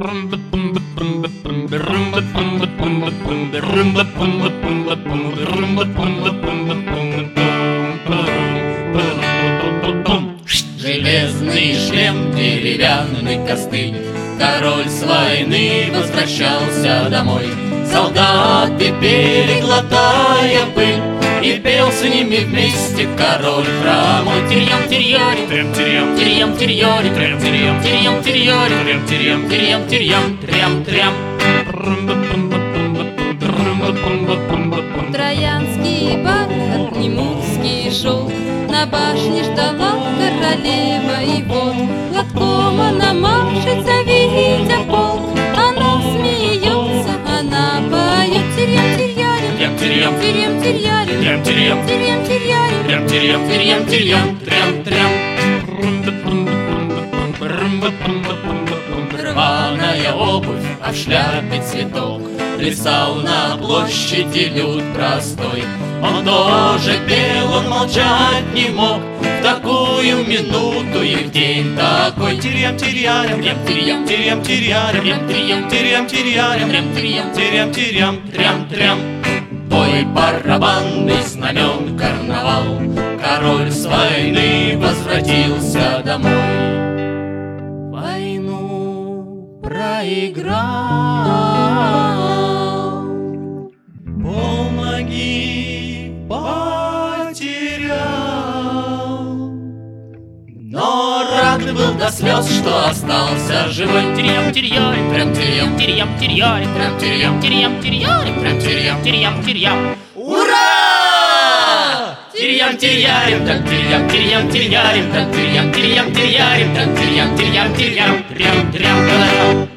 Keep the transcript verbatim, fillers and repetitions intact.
Железный шлем, деревянный костыль, король с войны возвращался домой. Солдаты пели, глотая пыль, и пел с ними вместе король хромой. Тирьям, тирьярим, трям, тирьям, тирьям, тирьярим, трям, тирьям, тирьям, тирьярим, трям, тирьям, тирьям, тирьям, трям, трям. Троянский бархат, немурский шелк, на башне ждала королева, и вот платком она машет, завидя полк. Она смеется, она поет. Тирьям, тирьярим, Трям, тирьям, тирьям, тирьярим, трям, тирьям, тирьям, тирьярим, трям, тирьям, тирьям, тирьям, трям, трям. Рваная обувь, а в шляпе цветок, плясал на площади люд простой. Он тоже пел, он молчать не мог, в такую минуту и в день такой. Тирьям, тирьярим, трям, тирьям, тирьям, тирьярим, трям, тирьям, тирьям, тирьярим, трям, тирьям, тирьям, тирьям, трям, трям. Бой барабанный, знамен карнавал, король с войны возвратился домой. Войну проиграл, помоги, потерял, но рад был до слез, что остался живой. Тирьям, тирьярим, трям, тирьям, тирьям, тирьярим, трям, тирьям, тирьям, тирьярим, трям, тирьям, тирьям, тирьям. Ура! Тирьям, тирьярим, так тирьям, тирьям, тирьярим, так тирьям, тирьям, тирьярим, так тирьям, тирьям, тирьям, трям, трям, трям.